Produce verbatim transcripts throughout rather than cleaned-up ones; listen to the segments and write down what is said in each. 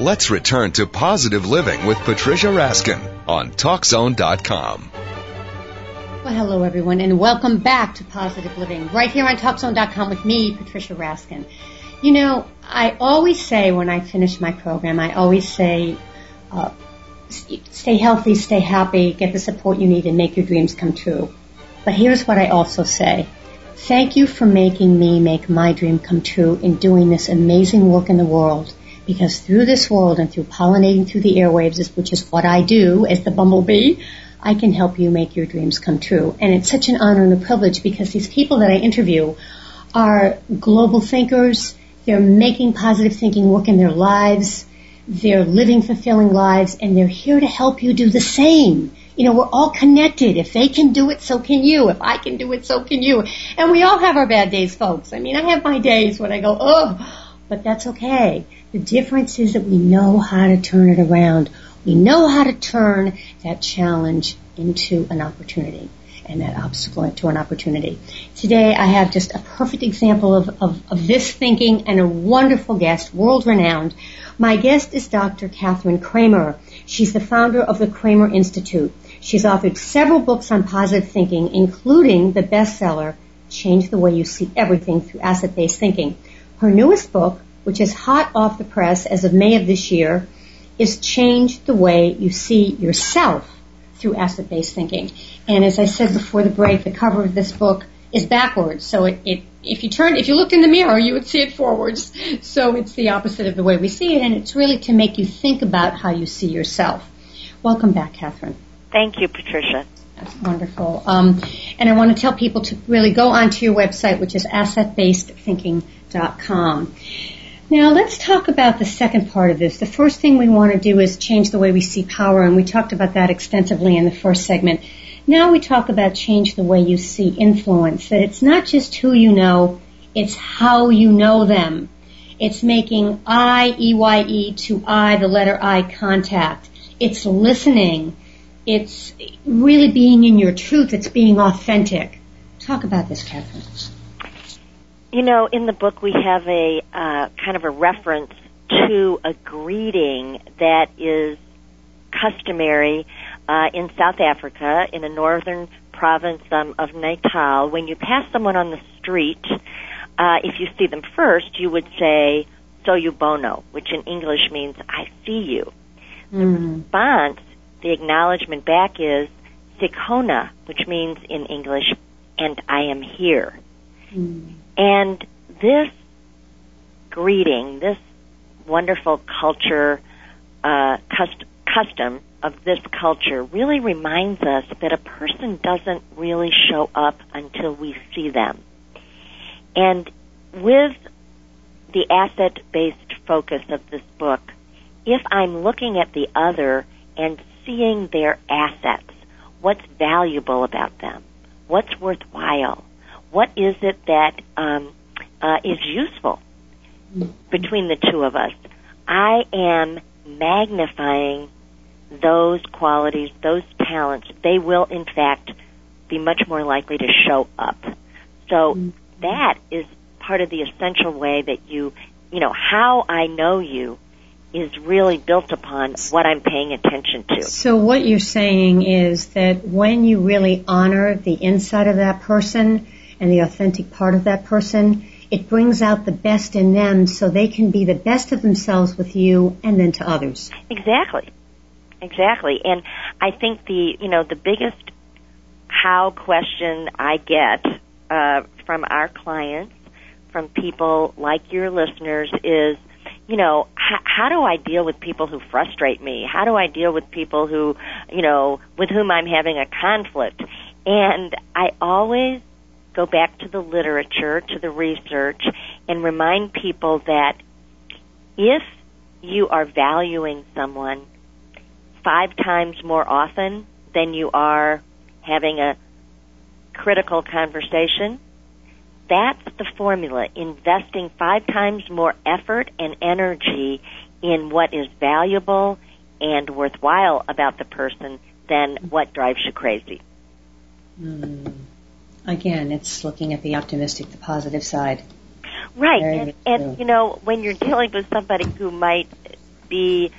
let's return to Positive Living with Patricia Raskin on Talk Zone dot com. Well, hello, everyone, and welcome back to Positive Living, right here on Talk Zone dot com with me, Patricia Raskin. You know, I always say when I finish my program, I always say, uh, stay healthy, stay happy, get the support you need, and make your dreams come true. But here's what I also say. Thank you for making me make my dream come true in doing this amazing work in the world. Because through this world and through pollinating through the airwaves, which is what I do as the bumblebee, I can help you make your dreams come true. And it's such an honor and a privilege because these people that I interview are global thinkers. They're making positive thinking work in their lives. They're living fulfilling lives, and they're here to help you do the same. You know, we're all connected. If they can do it, so can you. If I can do it, so can you. And we all have our bad days, folks. I mean, I have my days when I go, oh, but that's okay. The difference is that we know how to turn it around. We know how to turn that challenge into an opportunity and that obstacle into an opportunity. Today, I have just a perfect example of, of, of this thinking and a wonderful guest, world-renowned. My guest is Doctor Catherine Kramer. She's the founder of the Kramer Institute. She's authored several books on positive thinking, including the bestseller, Change the Way You See Everything Through Asset-Based Thinking. Her newest book, which is hot off the press as of May of this year, is Change the Way You See Yourself Through Asset-Based Thinking. And as I said before the break, the cover of this book is backwards. So it, it if you turn, if you looked in the mirror, you would see it forwards. So it's the opposite of the way we see it, and it's really to make you think about how you see yourself. Welcome back, Catherine. Thank you, Patricia. That's wonderful. Um, and I want to tell people to really go onto your website, which is asset based thinking dot com. Now, let's talk about the second part of this. The first thing we want to do is change the way we see power, and we talked about that extensively in the first segment. Now we talk about change the way you see influence, that it's not just who you know, it's how you know them. It's making I, E Y E, to I, the letter I, contact. It's listening. It's really being in your truth. It's being authentic. Talk about this, Catherine. You know, in the book we have a uh, kind of a reference to a greeting that is customary uh, in South Africa, in a northern province um, of Natal. When you pass someone on the street, uh, if you see them first, you would say, "Soyu bono," which in English means, "I see you." Mm. The response, the acknowledgement back is "Sikona," which means in English, "and I am here." Mm. And this greeting, this wonderful culture, uh, cust- custom of this culture really reminds us that a person doesn't really show up until we see them. And with the asset-based focus of this book, if I'm looking at the other and seeing their assets, what's valuable about them, what's worthwhile, what is it that um, uh, is useful between the two of us, I am magnifying those qualities, those talents. They will, in fact, be much more likely to show up. So mm-hmm. that is part of the essential way that you, you know, how I know you is really built upon what I'm paying attention to. So what you're saying is that when you really honor the inside of that person and the authentic part of that person, it brings out the best in them so they can be the best of themselves with you and then to others. Exactly. Exactly. And I think the, you know, the biggest how question I get uh, from our clients, from people like your listeners is, you know, h- how do I deal with people who frustrate me? How do I deal with people who, you know, with whom I'm having a conflict? And I always go back to the literature, to the research, and remind people that if you are valuing someone five times more often than you are having a critical conversation, that's the formula, investing five times more effort and energy in what is valuable and worthwhile about the person than what drives you crazy. Mm. Again, it's looking at the optimistic, the positive side. Right, and, and you know, when you're dealing with somebody who might be,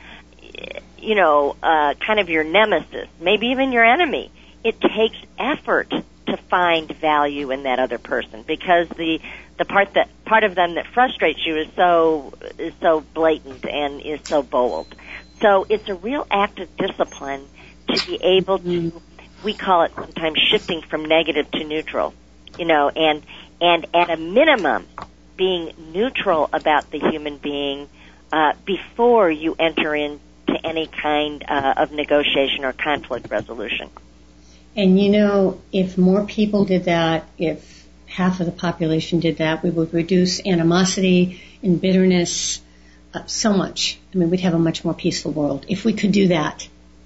you know, uh, kind of your nemesis, maybe even your enemy. It takes effort to find value in that other person, because the the part that part of them that frustrates you is so is so blatant and is so bold. So it's a real act of discipline to be able to, we call it sometimes shifting from negative to neutral, you know, and and at a minimum being neutral about the human being uh, before you enter into any kind uh, of negotiation or conflict resolution. And you know, if more people did that, if half of the population did that, we would reduce animosity and bitterness uh, so much. I mean, we'd have a much more peaceful world if we could do that.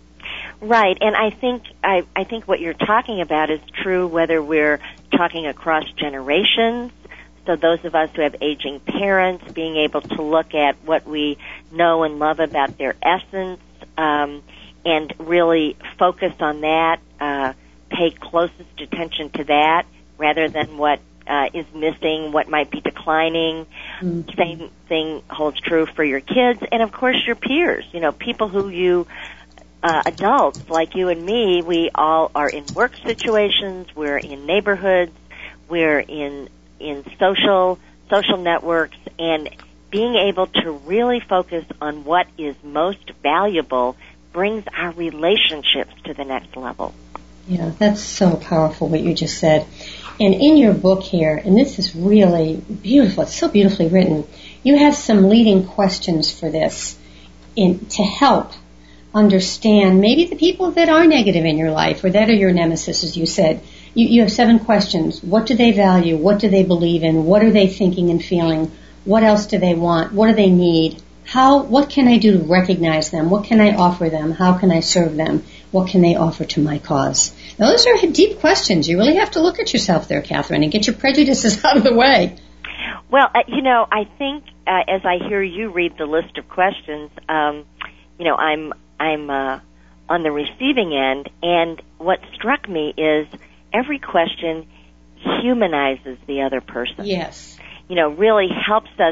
Right, and I think I, I think what you're talking about is true whether we're talking across generations. So those of us who have aging parents, being able to look at what we know and love about their essence, um, and really focus on that, uh, pay closest attention to that rather than what uh, is missing, what might be declining. Mm-hmm. Same thing holds true for your kids and, of course, your peers. You know, people who you, uh, adults like you and me, we all are in work situations, we're in neighborhoods, we're in in social social networks, and being able to really focus on what is most valuable brings our relationships to the next level. Yeah, that's so powerful what you just said. And in your book here, and this is really beautiful, it's so beautifully written, you have some leading questions for this in, to help understand maybe the people that are negative in your life or that are your nemesis, as you said. You, you have seven questions. What do they value? What do they believe in? What are they thinking and feeling? What else do they want? What do they need? How? What can I do to recognize them? What can I offer them? How can I serve them? What can they offer to my cause? Now, those are deep questions. You really have to look at yourself there, Catherine, and get your prejudices out of the way. Well, uh, you know, I think uh, as I hear you read the list of questions, um, you know, I'm I'm uh, on the receiving end, and what struck me is every question humanizes the other person. Yes. You know, really helps us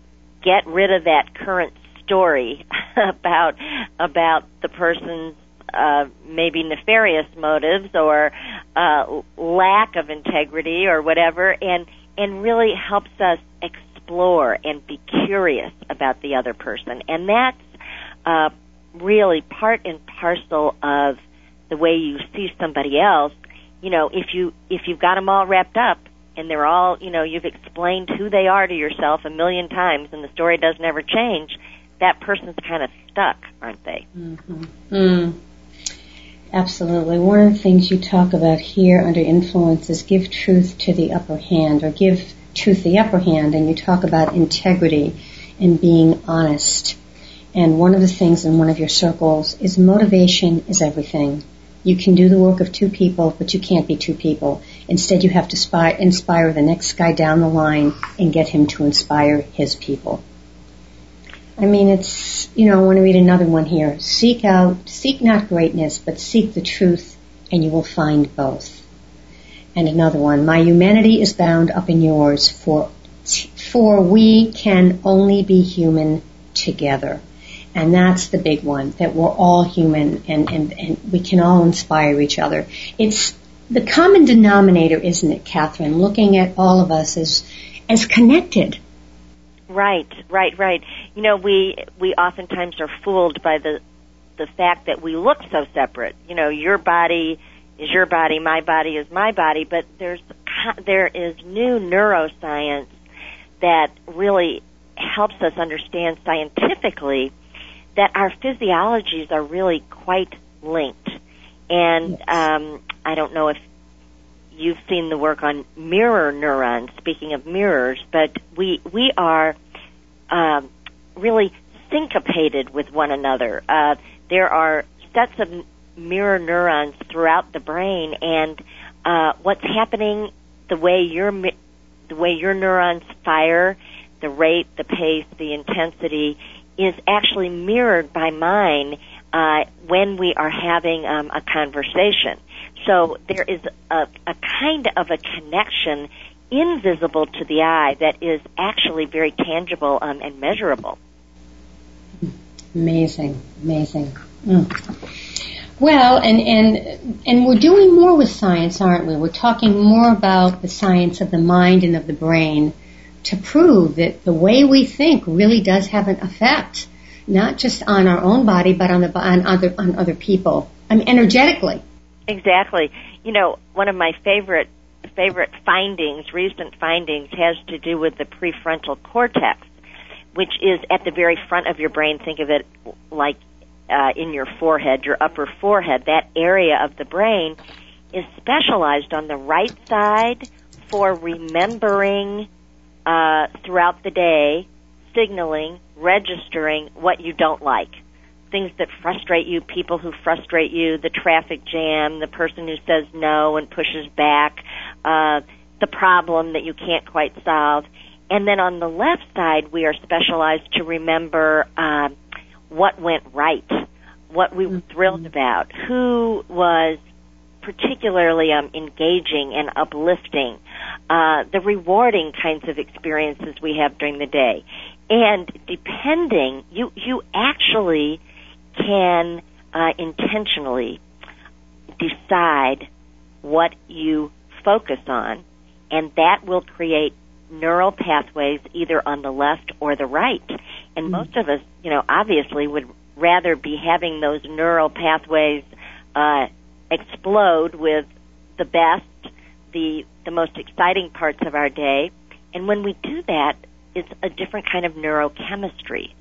get rid of that current story about about the person's uh, maybe nefarious motives or uh, lack of integrity or whatever, and and really helps us explore and be curious about the other person. And that's uh, really part and parcel of the way you see somebody else. You know, if you if you've got them all wrapped up and they're all, you know, you've explained who they are to yourself a million times and the story doesn't ever change, that person's kind of stuck, aren't they? Mm-hmm. Mm. Absolutely. One of the things you talk about here under influence is give truth to the upper hand, or give truth the upper hand, and you talk about integrity and being honest. And one of the things in one of your circles is motivation is everything. You can do the work of two people, but you can't be two people. Instead, you have to spy, inspire the next guy down the line and get him to inspire his people. I mean, it's, you know, I want to read another one here. Seek out, seek not greatness, but seek the truth, and you will find both. And another one. My humanity is bound up in yours, for, for we can only be human together. And that's the big one, that we're all human and, and, and we can all inspire each other. It's the common denominator, isn't it, Catherine, looking at all of us as as connected. Right, right, right. You know, we we oftentimes are fooled by the the fact that we look so separate. You know, your body is your body, my body is my body, but there's there is new neuroscience that really helps us understand scientifically that our physiologies are really quite linked. And yes. um, I don't know if you've seen the work on mirror neurons, speaking of mirrors, but we we are um, really syncopated with one another. Uh, there are sets of mirror neurons throughout the brain, and uh, what's happening, the way your the way your neurons fire, the rate, the pace, the intensity, is actually mirrored by mine uh, when we are having um, a conversation. So there is a, a kind of a connection invisible to the eye that is actually very tangible um, and measurable. Amazing, amazing. Mm. Well, and, and, and we're doing more with science, aren't we? We're talking more about the science of the mind and of the brain to prove that the way we think really does have an effect, not just on our own body, but on the on other on other people. I mean, energetically. Exactly. You know, one of my favorite favorite findings, recent findings, has to do with the prefrontal cortex, which is at the very front of your brain. Think of it like uh, in your forehead, your upper forehead. That area of the brain is specialized on the right side for remembering uh, throughout the day, signaling, registering what you don't like. Things that frustrate you, people who frustrate you, the traffic jam, the person who says no and pushes back, uh, the problem that you can't quite solve. And then on the left side, we are specialized to remember uh, what went right, what we were thrilled about, who was particularly um, engaging and uplifting, uh, the rewarding kinds of experiences we have during the day. And depending, you, you actually can uh, intentionally decide what you focus on, and that will create neural pathways either on the left or the right. And mm-hmm. most of us, you know, obviously would rather be having those neural pathways uh, explode with the best, the the most exciting parts of our day. And when we do that, it's a different kind of neurochemistry.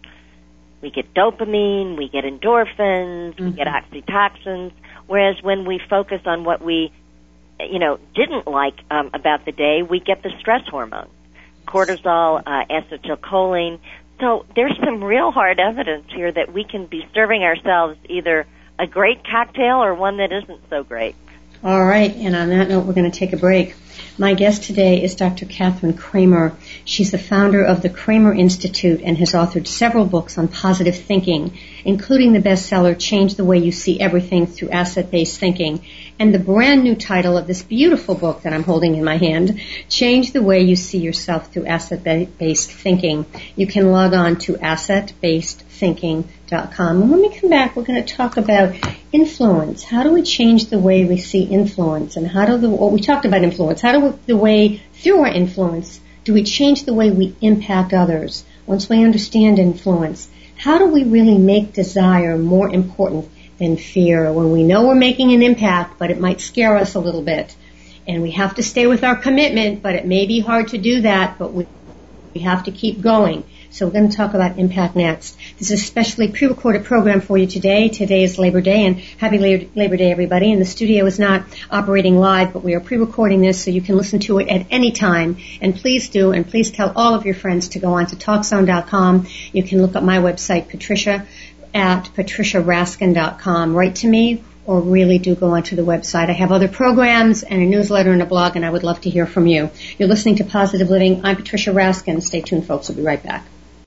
We get dopamine, we get endorphins, mm-hmm. we get oxytocins, whereas when we focus on what we, you know, didn't like um, about the day, we get the stress hormones, cortisol, uh, acetylcholine. So there's some real hard evidence here that we can be serving ourselves either a great cocktail or one that isn't so great. All right, and on that note, we're going to take a break. My guest today is Doctor Catherine Kramer. She's the founder of the Kramer Institute and has authored several books on positive thinking, including the bestseller Change the Way You See Everything Through Asset-Based Thinking, and the brand new title of this beautiful book that I'm holding in my hand, Change the Way You See Yourself Through Asset-Based Thinking. You can log on to asset based thinking dot com. And when we come back, we're going to talk about influence. How do we change the way we see influence? And how do the, well, we talked about influence. How do we, the way, through our influence, do we change the way we impact others? Once we understand influence, how do we really make desire more important than fear? When we know we're making an impact, but it might scare us a little bit. And we have to stay with our commitment, but it may be hard to do that, but we, we have to keep going. So we're going to talk about impact next. This is a specially pre-recorded program for you today. Today is Labor Day, and happy Labor Day, everybody. And the studio is not operating live, but we are pre-recording this so you can listen to it at any time. And please do, and please tell all of your friends to go on to talk zone dot com. You can look up my website, Patricia, at patricia raskin dot com. Write to me, or really do go onto the website. I have other programs and a newsletter and a blog, and I would love to hear from you. You're listening to Positive Living. I'm Patricia Raskin. Stay tuned, folks. We'll be right back.